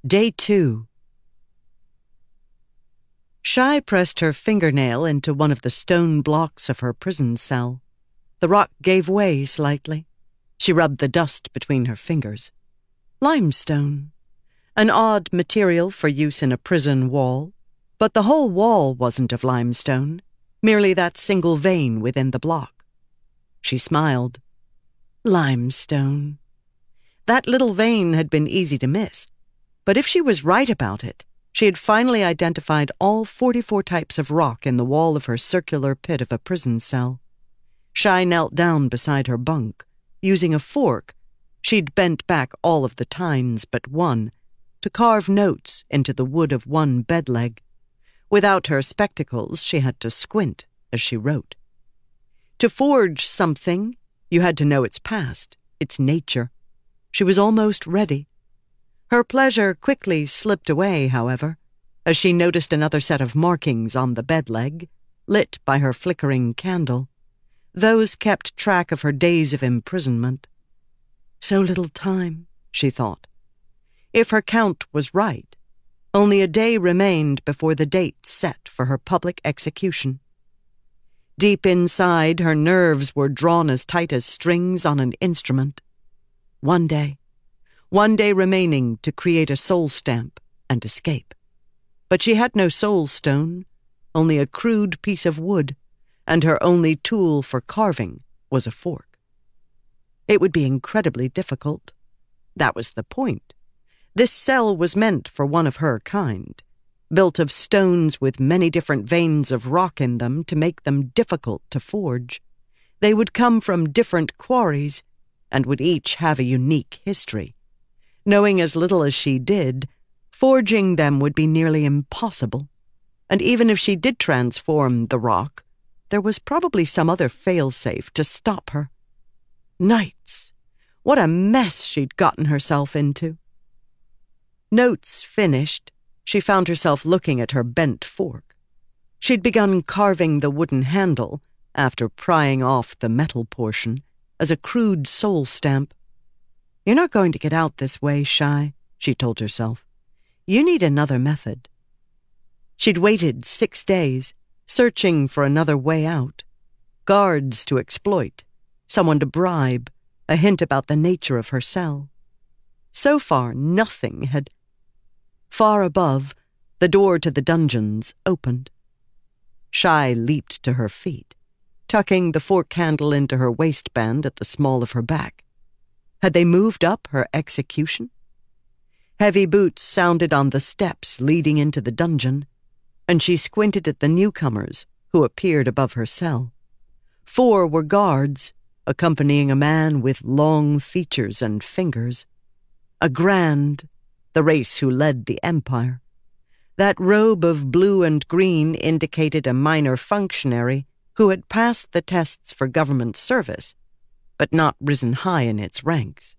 Day 2. Shai pressed her fingernail into one of the stone blocks of her prison cell. The rock gave way slightly. She rubbed the dust between her fingers. Limestone. An odd material for use in a prison wall, but the whole wall wasn't of limestone, merely that single vein within the block. She smiled. Limestone. That little vein had been easy to miss. But if she was right about it, she had finally identified all 44 types of rock in the wall of her circular pit of a prison cell. Shai knelt down beside her bunk. Using a fork, she'd bent back all of the tines but one, to carve notes into the wood of one bed leg. Without her spectacles, she had to squint as she wrote. To forge something, you had to know its past, its nature. She was almost ready. Her pleasure quickly slipped away, however, as she noticed another set of markings on the bed leg, lit by her flickering candle. Those kept track of her days of imprisonment. So little time, she thought. If her count was right, only a day remained before the date set for her public execution. Deep inside, her nerves were drawn as tight as strings on an instrument. One day remaining to create a soul stamp and escape. But she had no soul stone, only a crude piece of wood, and her only tool for carving was a fork. It would be incredibly difficult. That was the point. This cell was meant for one of her kind, built of stones with many different veins of rock in them to make them difficult to forge. They would come from different quarries and would each have a unique history. Knowing as little as she did, forging them would be nearly impossible. And even if she did transform the rock, there was probably some other failsafe to stop her. Nights! What a mess she'd gotten herself into. Notes finished, she found herself looking at her bent fork. She'd begun carving the wooden handle, after prying off the metal portion, as a crude soul stamp. You're not going to get out this way, Shai, she told herself. You need another method. She'd waited 6 days, searching for another way out. Guards to exploit, someone to bribe, a hint about the nature of her cell. So far, nothing had... Far above, the door to the dungeons opened. Shai leaped to her feet, tucking the fork handle into her waistband at the small of her back. Had they moved up her execution? Heavy boots sounded on the steps leading into the dungeon, and she squinted at the newcomers who appeared above her cell. 4 were guards, accompanying a man with long features and fingers. A grand, the race who led the empire. That robe of blue and green indicated a minor functionary who had passed the tests for government service, but not risen high in its ranks.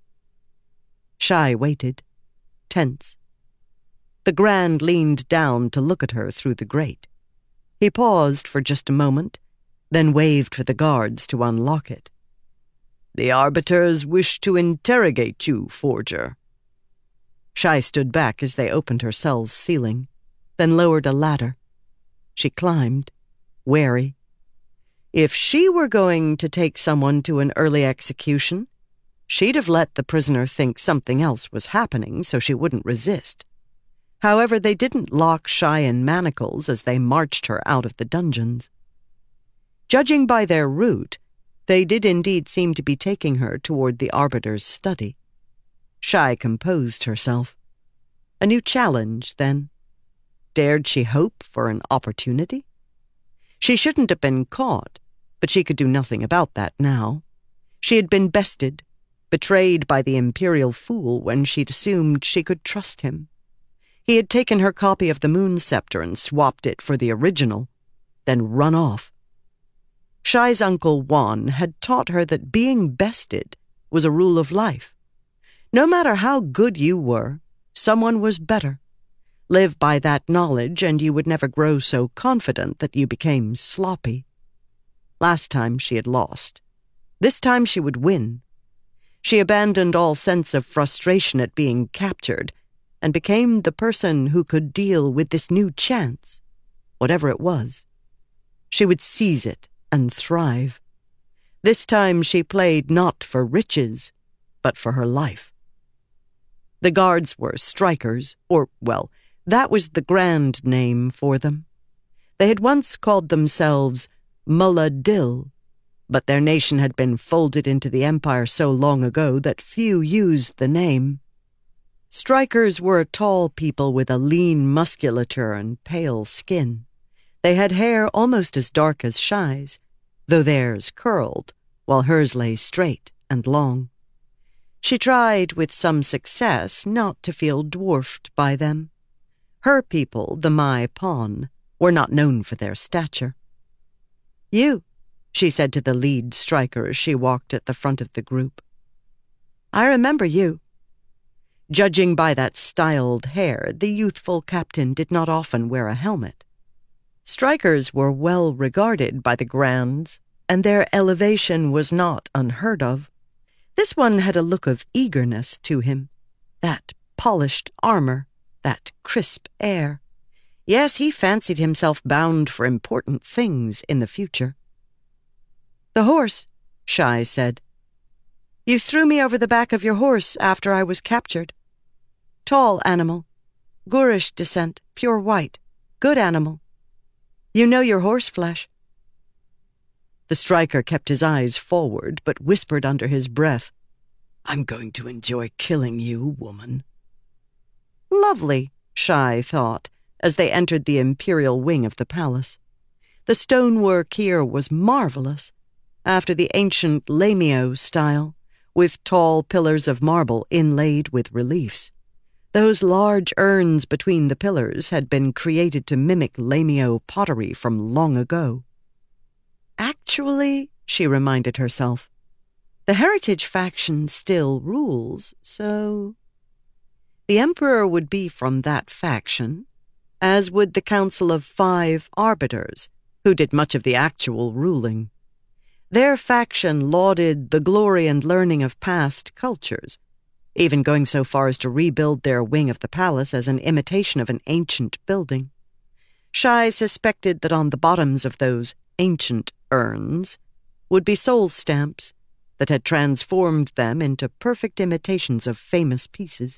Shai waited, tense. The Grand leaned down to look at her through the grate. He paused for just a moment, then waved for the guards to unlock it. "The arbiters wish to interrogate you, forger." Shai stood back as they opened her cell's ceiling, then lowered a ladder. She climbed, wary. If she were going to take someone to an early execution, she'd have let the prisoner think something else was happening so she wouldn't resist. However, they didn't lock Shai in manacles as they marched her out of the dungeons. Judging by their route, they did indeed seem to be taking her toward the arbiter's study. Shai composed herself. A new challenge, then. Dared she hope for an opportunity? She shouldn't have been caught, but she could do nothing about that now. She had been bested, betrayed by the imperial fool when she'd assumed she could trust him. He had taken her copy of the Moon Scepter and swapped it for the original, then run off. Shai's uncle Juan had taught her that being bested was a rule of life. No matter how good you were, someone was better. Live by that knowledge and you would never grow so confident that you became sloppy. Last time she had lost. This time she would win. She abandoned all sense of frustration at being captured and became the person who could deal with this new chance, whatever it was. She would seize it and thrive. This time she played not for riches, but for her life. The guards were strikers, or, well, that was the grand name for them. They had once called themselves Mullah Dil, but their nation had been folded into the empire so long ago that few used the name. Strikers were tall people with a lean musculature and pale skin. They had hair almost as dark as Shai's, though theirs curled, while hers lay straight and long. She tried with some success not to feel dwarfed by them. Her people, the Mai Pawn, were not known for their stature. "You," she said to the lead striker as she walked at the front of the group. "I remember you." Judging by that styled hair, the youthful captain did not often wear a helmet. Strikers were well regarded by the Grands, and their elevation was not unheard of. This one had a look of eagerness to him, that polished armor, that crisp air. Yes, he fancied himself bound for important things in the future. "The horse," Shai said. "You threw me over the back of your horse after I was captured. Tall animal, Gurish descent, pure white, good animal. You know your horse flesh." The striker kept his eyes forward, but whispered under his breath, "I'm going to enjoy killing you, woman." Lovely, Shai thought, as they entered the imperial wing of the palace. The stonework here was marvelous, after the ancient Lamio style, with tall pillars of marble inlaid with reliefs. Those large urns between the pillars had been created to mimic Lamio pottery from long ago. Actually, she reminded herself, the Heritage faction still rules, so... The Emperor would be from that faction, as would the Council of 5 Arbiters, who did much of the actual ruling. Their faction lauded the glory and learning of past cultures, even going so far as to rebuild their wing of the palace as an imitation of an ancient building. Shai suspected that on the bottoms of those ancient urns would be soul stamps that had transformed them into perfect imitations of famous pieces.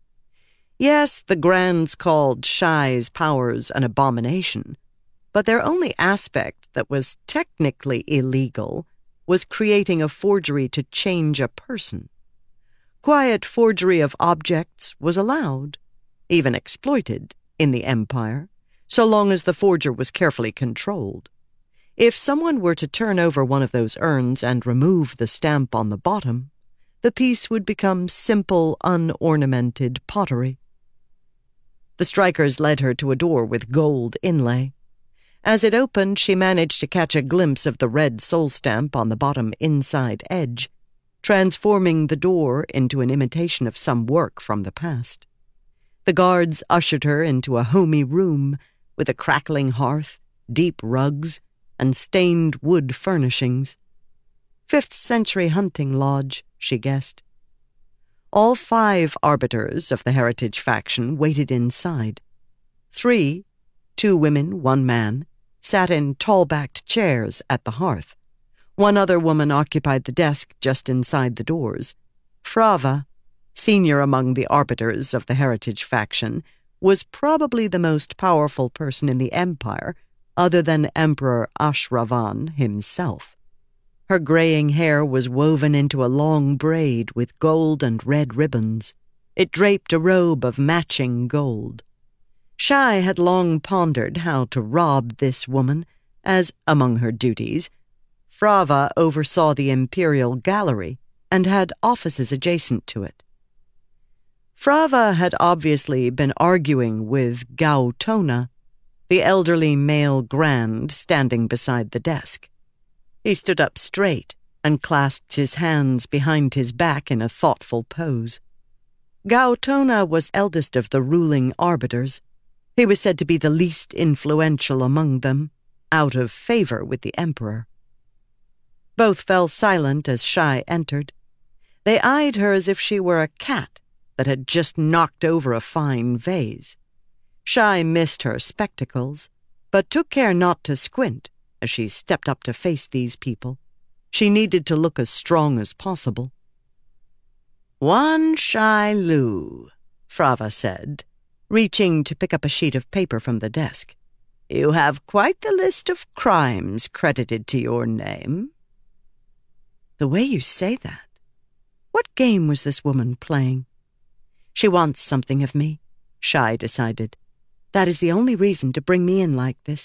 Yes, the Grands called Shai's powers an abomination, but their only aspect that was technically illegal was creating a forgery to change a person. Quiet forgery of objects was allowed, even exploited, in the Empire, so long as the forger was carefully controlled. If someone were to turn over one of those urns and remove the stamp on the bottom, the piece would become simple, unornamented pottery. The strikers led her to a door with gold inlay. As it opened, she managed to catch a glimpse of the red soul stamp on the bottom inside edge, transforming the door into an imitation of some work from the past. The guards ushered her into a homey room with a crackling hearth, deep rugs, and stained wood furnishings. 5th century hunting lodge, she guessed. All 5 arbiters of the Heritage faction waited inside. 3, 2 women, 1 man, sat in tall-backed chairs at the hearth. 1 other woman occupied the desk just inside the doors. Frava, senior among the arbiters of the Heritage faction, was probably the most powerful person in the Empire, other than Emperor Ashravan himself. Her graying hair was woven into a long braid with gold and red ribbons. It draped a robe of matching gold. Shai had long pondered how to rob this woman, as, among her duties, Frava oversaw the Imperial Gallery and had offices adjacent to it. Frava had obviously been arguing with Gautona, the elderly male Grand standing beside the desk. He stood up straight and clasped his hands behind his back in a thoughtful pose. Gautona was eldest of the ruling arbiters. He was said to be the least influential among them, out of favor with the Emperor. Both fell silent as Shai entered. They eyed her as if she were a cat that had just knocked over a fine vase. Shai missed her spectacles, but took care not to squint as she stepped up to face these people. She needed to look as strong as possible. "Wan Shai Lu," Frava said, reaching to pick up a sheet of paper from the desk. "You have quite the list of crimes credited to your name." The way you say that. What game was this woman playing? She wants something of me, Shai decided. That is the only reason to bring me in like this.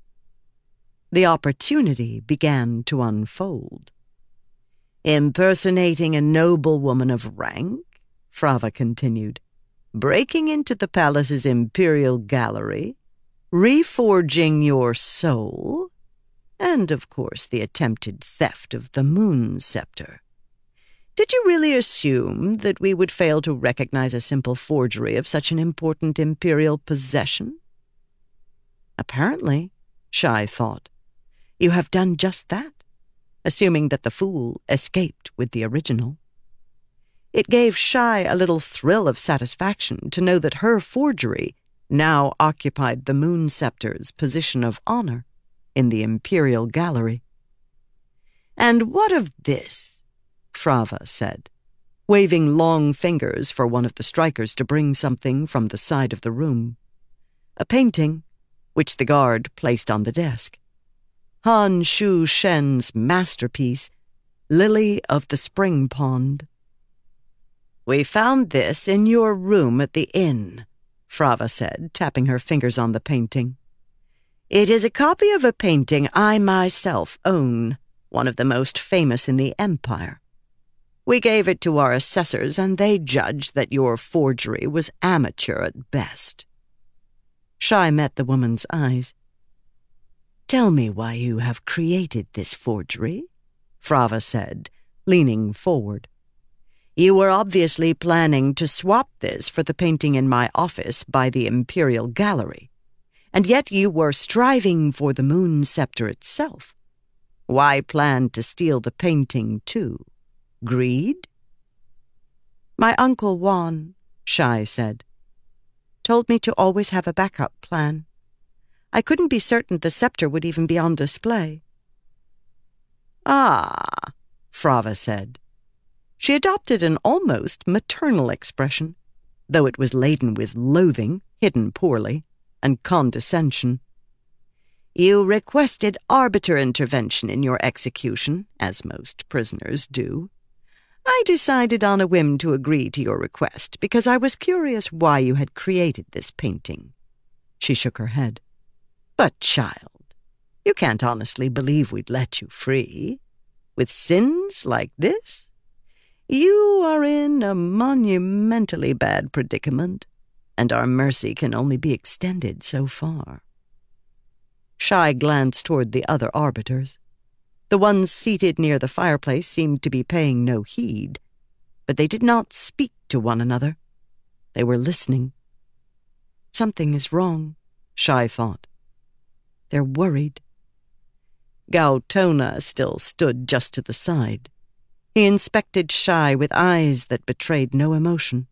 The opportunity began to unfold. "Impersonating a noblewoman of rank," Frava continued, "breaking into the palace's imperial gallery, reforging your soul, and, of course, the attempted theft of the moon scepter. Did you really assume that we would fail to recognize a simple forgery of such an important imperial possession?" "Apparently," Shai thought, "you have done just that, assuming that the fool escaped with the original." It gave Shai a little thrill of satisfaction to know that her forgery now occupied the moon scepter's position of honor in the imperial gallery. "And what of this?" Frava said, waving long fingers for one of the strikers to bring something from the side of the room. A painting, which the guard placed on the desk. Han Shu Shen's masterpiece, Lily of the Spring Pond. "We found this in your room at the inn," Frava said, tapping her fingers on the painting. "It is a copy of a painting I myself own, one of the most famous in the empire. We gave it to our assessors, and they judged that your forgery was amateur at best." Shai met the woman's eyes. "Tell me why you have created this forgery," Frava said, leaning forward. "You were obviously planning to swap this for the painting in my office by the Imperial Gallery, and yet you were striving for the moon scepter itself. Why plan to steal the painting too? Greed?" "My Uncle Wan," Shai said, "told me to always have a backup plan. I couldn't be certain the scepter would even be on display." "Ah," Frava said. She adopted an almost maternal expression, though it was laden with loathing, hidden poorly, and condescension. "You requested arbiter intervention in your execution, as most prisoners do. I decided on a whim to agree to your request because I was curious why you had created this painting." She shook her head. "But, child, you can't honestly believe we'd let you free. With sins like this? You are in a monumentally bad predicament, and our mercy can only be extended so far." Shai glanced toward the other arbiters. The ones seated near the fireplace seemed to be paying no heed, but they did not speak to one another. They were listening. Something is wrong, Shai thought. They're worried. Gautona still stood just to the side. He inspected Shai with eyes that betrayed no emotion.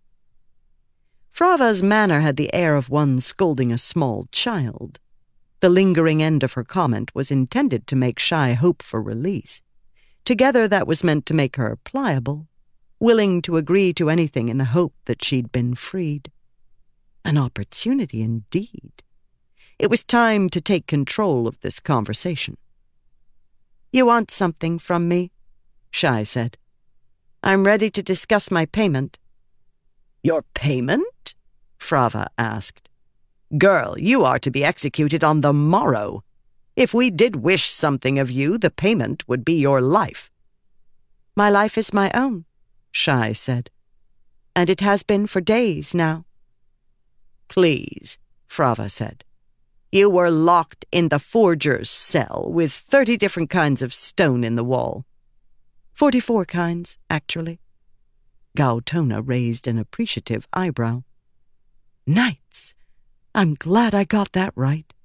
Frava's manner had the air of one scolding a small child. The lingering end of her comment was intended to make Shai hope for release. Together that was meant to make her pliable, willing to agree to anything in the hope that she'd been freed. An opportunity indeed. It was time to take control of this conversation. "You want something from me?" Shai said. "I'm ready to discuss my payment." "Your payment?" Frava asked. "Girl, you are to be executed on the morrow. If we did wish something of you, the payment would be your life." "My life is my own," Shai said, "and it has been for days now." "Please," Frava said. "You were locked in the forger's cell with 30 different kinds of stone in the wall." 44 kinds, actually. Gautona raised an appreciative eyebrow. "Knights! I'm glad I got that right."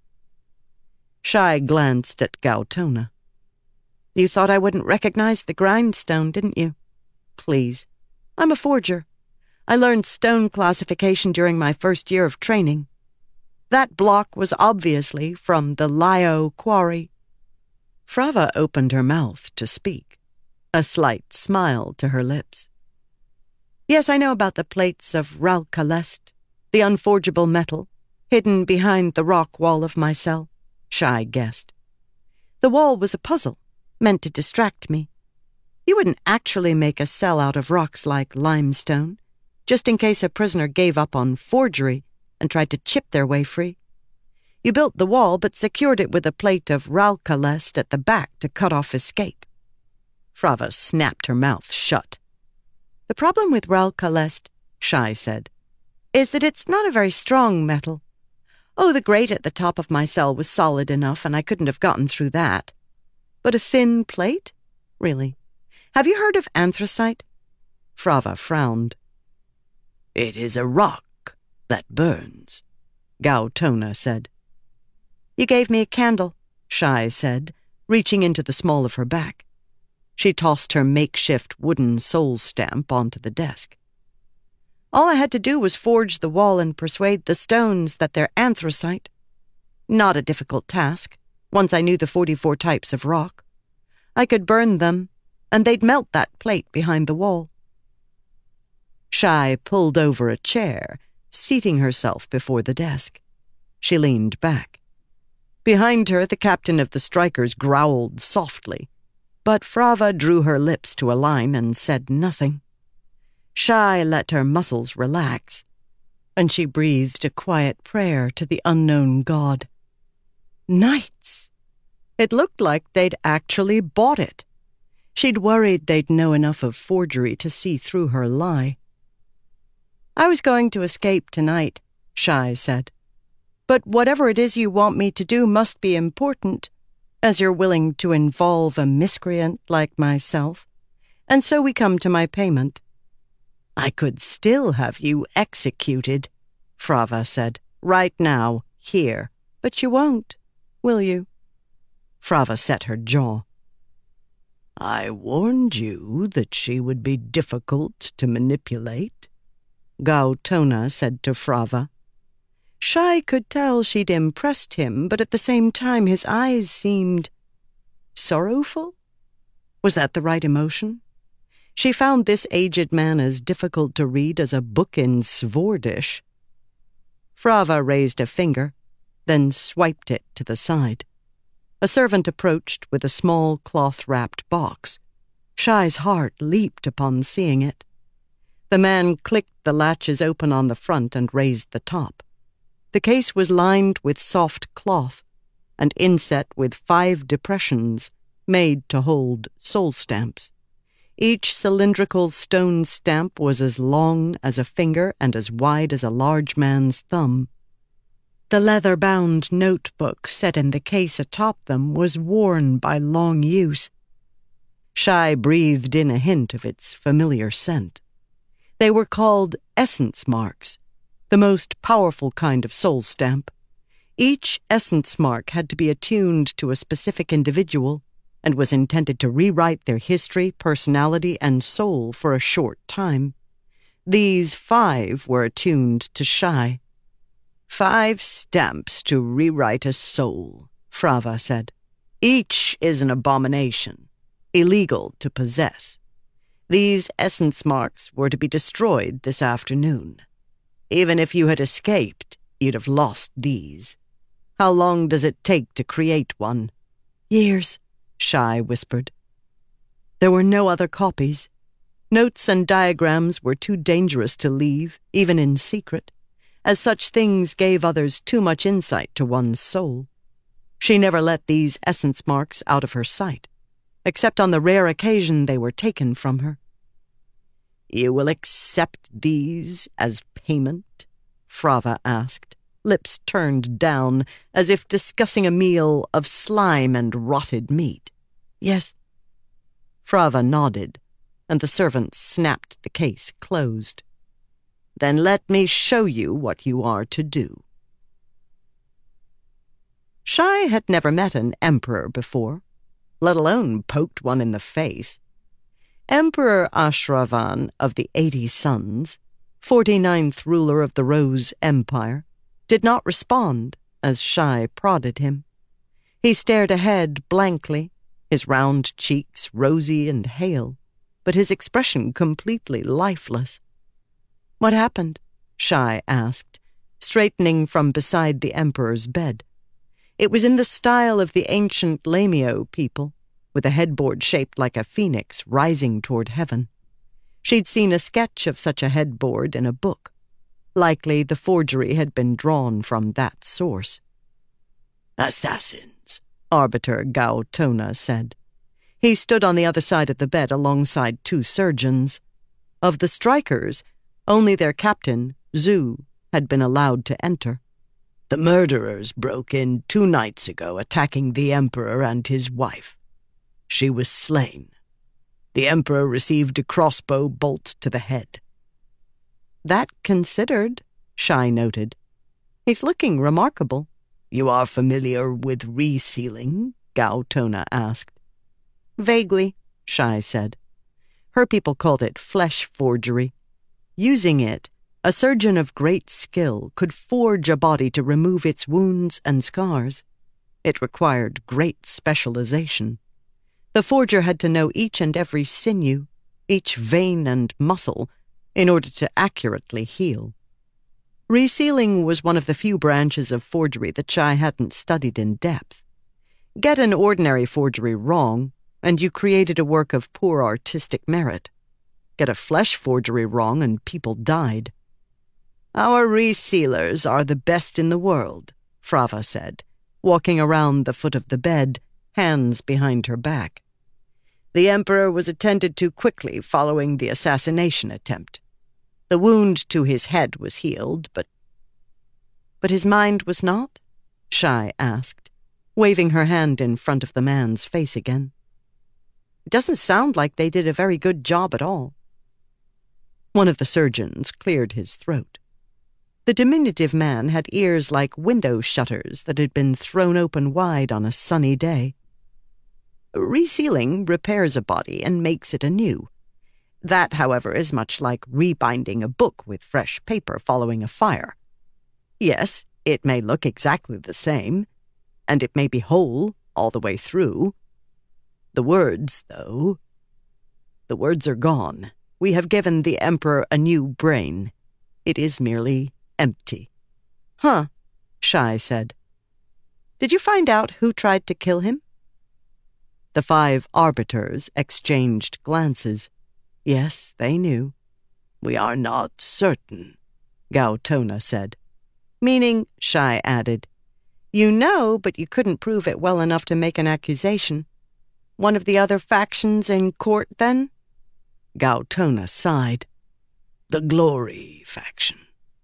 Shai glanced at Gautona. "You thought I wouldn't recognize the grindstone, didn't you? Please, I'm a forger. I learned stone classification during my first year of training. That block was obviously from the Lyo quarry." Frava opened her mouth to speak, a slight smile to her lips. "Yes, I know about the plates of Ralkalest, the unforgeable metal, hidden behind the rock wall of my cell," Shai guessed. "The wall was a puzzle, meant to distract me. You wouldn't actually make a cell out of rocks like limestone, just in case a prisoner gave up on forgery and tried to chip their way free. You built the wall but secured it with a plate of Ralkalest at the back to cut off escape." Frava snapped her mouth shut. "The problem with Ralkalest," Shai said, "is that it's not a very strong metal. Oh, the grate at the top of my cell was solid enough, and I couldn't have gotten through that. But a thin plate? Really? Have you heard of anthracite?" Frava frowned. "It is a rock that burns," Gautona said. "You gave me a candle," Shai said, reaching into the small of her back. She tossed her makeshift wooden soul stamp onto the desk. "All I had to do was forge the wall and persuade the stones that they're anthracite. Not a difficult task, once I knew the 44 types of rock. I could burn them, and they'd melt that plate behind the wall." Shai pulled over a chair, seating herself before the desk. She leaned back. Behind her, the captain of the strikers growled softly, but Frava drew her lips to a line and said nothing. Shai let her muscles relax, and she breathed a quiet prayer to the unknown god. Knights! It looked like they'd actually bought it. She'd worried they'd know enough of forgery to see through her lie. "I was going to escape tonight," Shai said. "But whatever it is you want me to do must be important, as you're willing to involve a miscreant like myself. And so we come to my payment." "I could still have you executed," Frava said, "right now, here. But you won't, will you?" Frava set her jaw. "I warned you that she would be difficult to manipulate," Gautona said to Frava. Shai could tell she'd impressed him, but at the same time his eyes seemed sorrowful. Was that the right emotion? She found this aged man as difficult to read as a book in Svordish. Frava raised a finger, then swiped it to the side. A servant approached with a small cloth-wrapped box. Shai's heart leaped upon seeing it. The man clicked the latches open on the front and raised the top. The case was lined with soft cloth and inset with 5 depressions made to hold soul stamps. Each cylindrical stone stamp was as long as a finger and as wide as a large man's thumb. The leather-bound notebook set in the case atop them was worn by long use. Shai breathed in a hint of its familiar scent. They were called essence marks, the most powerful kind of soul stamp. Each essence mark had to be attuned to a specific individual and was intended to rewrite their history, personality, and soul for a short time. These 5 were attuned to Shai. 5 stamps to rewrite a soul, Frava said. Each is an abomination, illegal to possess. These essence marks were to be destroyed this afternoon. Even if you had escaped, you'd have lost these. How long does it take to create one? Years, Shai whispered. There were no other copies. Notes and diagrams were too dangerous to leave, even in secret, as such things gave others too much insight to one's soul. She never let these essence marks out of her sight, except on the rare occasion they were taken from her. You will accept these as payment? Frava asked, lips turned down, as if discussing a meal of slime and rotted meat. Yes. Frava nodded, and the servant snapped the case closed. Then let me show you what you are to do. Shai had never met an emperor before, let alone poked one in the face. Emperor Ashravan of the 80 Suns, 49th ruler of the Rose Empire, did not respond as Shai prodded him. He stared ahead blankly, his round cheeks rosy and hale, but his expression completely lifeless. "What happened?" Shai asked, straightening from beside the Emperor's bed. It was in the style of the ancient Lamio people, with a headboard shaped like a phoenix rising toward heaven. She'd seen a sketch of such a headboard in a book. Likely the forgery had been drawn from that source. "Assassins," Arbiter Gautona said. He stood on the other side of the bed alongside two surgeons. Of the strikers, only their captain, Zhu, had been allowed to enter. "The murderers broke in 2 nights ago, attacking the Emperor and his wife. She was slain. The Emperor received a crossbow bolt to the head." "That considered," Shai noted. "He's looking remarkable." "You are familiar with resealing?" Gautona asked. "Vaguely," Shai said. Her people called it flesh forgery. Using it, a surgeon of great skill could forge a body to remove its wounds and scars. It required great specialization. The forger had to know each and every sinew, each vein and muscle, in order to accurately heal. Resealing was one of the few branches of forgery that Shai hadn't studied in depth. Get an ordinary forgery wrong, and you created a work of poor artistic merit. Get a flesh forgery wrong, and people died. "Our resealers are the best in the world," Frava said, walking around the foot of the bed, hands behind her back. "The Emperor was attended to quickly following the assassination attempt. The wound to his head was healed, but his mind was not?" Shai asked, waving her hand in front of the man's face again. "It doesn't sound like they did a very good job at all." One of the surgeons cleared his throat. The diminutive man had ears like window shutters that had been thrown open wide on a sunny day. "Resealing repairs a body and makes it anew. That, however, is much like rebinding a book with fresh paper following a fire. Yes, it may look exactly the same, and it may be whole all the way through. The words, though, the words are gone. We have given the Emperor a new brain. It is merely empty." "Huh," Shai said. "Did you find out who tried to kill him?" The 5 arbiters exchanged glances. Yes, they knew. "We are not certain," Gautona said. "Meaning," Shai added, "you know, but you couldn't prove it well enough to make an accusation. One of the other factions in court, then?" Gautona sighed. "The Glory faction."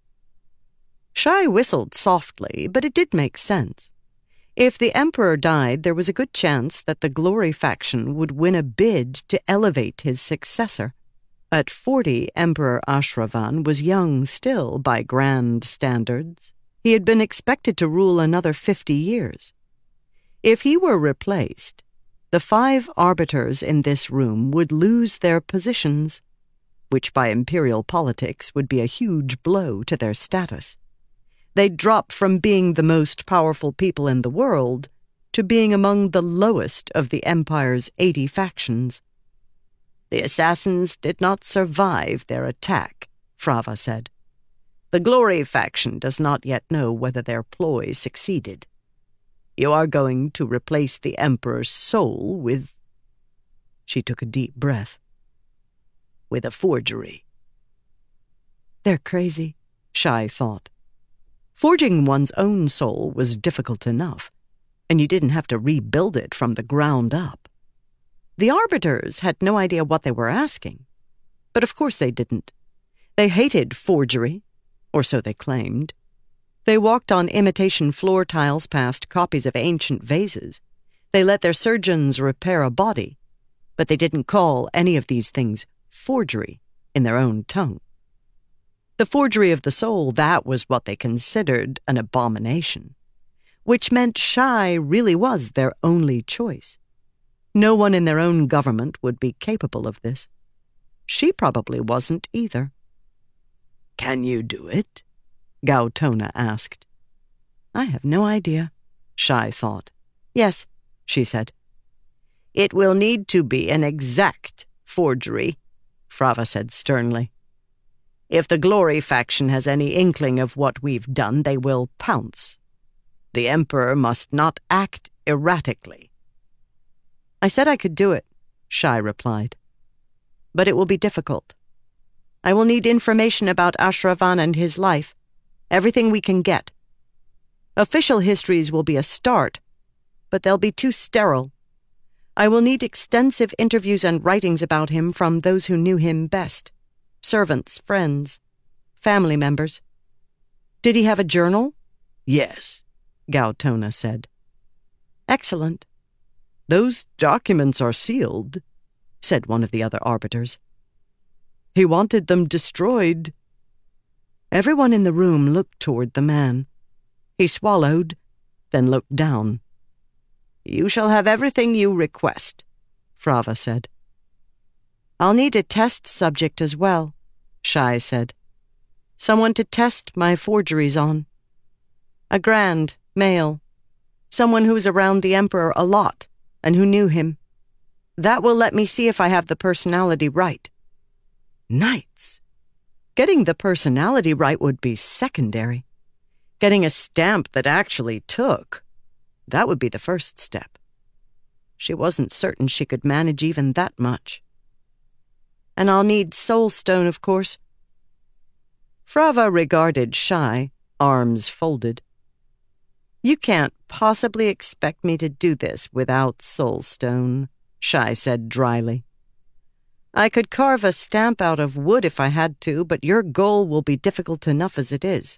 Shai whistled softly, but it did make sense. If the Emperor died, there was a good chance that the Glory faction would win a bid to elevate his successor. At 40, Emperor Ashravan was young still by grand standards. He had been expected to rule another 50 years. If he were replaced, the 5 arbiters in this room would lose their positions, which by imperial politics would be a huge blow to their status. They'd drop from being the most powerful people in the world to being among the lowest of the Empire's 80 factions. "The assassins did not survive their attack," Frava said. "The Glory faction does not yet know whether their ploy succeeded. You are going to replace the Emperor's soul with—" She took a deep breath. "With a forgery." They're crazy, Shai thought. Forging one's own soul was difficult enough, and you didn't have to rebuild it from the ground up. The arbiters had no idea what they were asking, but of course they didn't. They hated forgery, or so they claimed. They walked on imitation floor tiles past copies of ancient vases. They let their surgeons repair a body, but they didn't call any of these things forgery in their own tongue. The forgery of the soul, that was what they considered an abomination, which meant Shai really was their only choice. No one in their own government would be capable of this. She probably wasn't either. Can you do it? Gautona asked. I have no idea, Shai thought. Yes, she said. It will need to be an exact forgery, Frava said sternly. If the Glory faction has any inkling of what we've done, they will pounce. The Emperor must not act erratically. I said I could do it, Shai replied. But it will be difficult. I will need information about Ashravan and his life, everything we can get. Official histories will be a start, but they'll be too sterile. I will need extensive interviews and writings about him from those who knew him best. Servants, friends, family members. Did he have a journal? Yes, Gautona said. Excellent. Those documents are sealed, said one of the other arbiters. He wanted them destroyed. Everyone in the room looked toward the man. He swallowed, then looked down. You shall have everything you request, Frava said. I'll need a test subject as well, Shai said. Someone to test my forgeries on. A grand, male. Someone who's around the Emperor a lot and who knew him. That will let me see if I have the personality right. Knights. Getting the personality right would be secondary. Getting a stamp that actually took, that would be the first step. She wasn't certain she could manage even that much. And I'll need Soulstone, of course. Frava regarded Shai, arms folded. You can't possibly expect me to do this without Soulstone, Shai said dryly. I could carve a stamp out of wood if I had to, but your goal will be difficult enough as it is.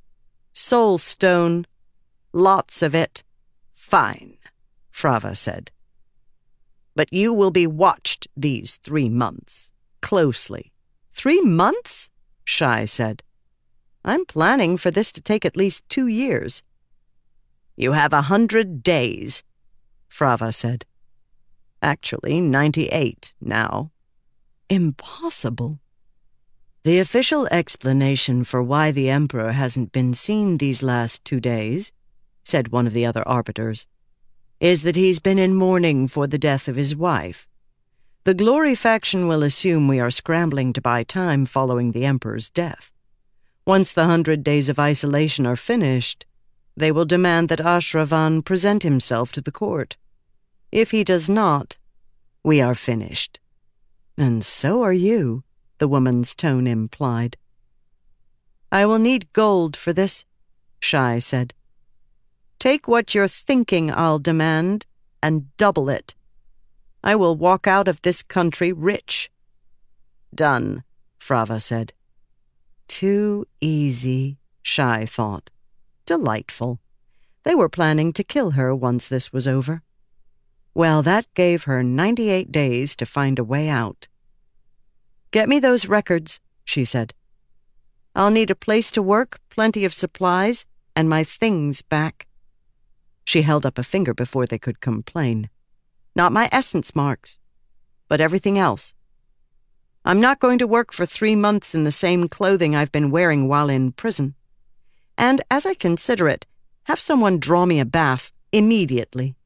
Soulstone. Lots of it. Fine, Frava said. But you will be watched these 3 months. Closely. 3 months? Shai said. I'm planning for this to take at least 2 years. You have 100 days, Frava said. Actually, 98 now. Impossible. The official explanation for why the Emperor hasn't been seen these last 2 days, said one of the other arbiters, is that he's been in mourning for the death of his wife. The Glory faction will assume we are scrambling to buy time following the Emperor's death. Once the 100 days of isolation are finished, they will demand that Ashravan present himself to the court. If he does not, we are finished. And so are you, the woman's tone implied. I will need gold for this, Shai said. Take what you're thinking I'll demand, and double it. I will walk out of this country rich. Done, Frava said. Too easy, Shai thought. Delightful. They were planning to kill her once this was over. Well, that gave her 98 days to find a way out. Get me those records, she said. I'll need a place to work, plenty of supplies, and my things back. She held up a finger before they could complain. Not my essence marks, but everything else. I'm not going to work for 3 months in the same clothing I've been wearing while in prison. And as I consider it, have someone draw me a bath immediately.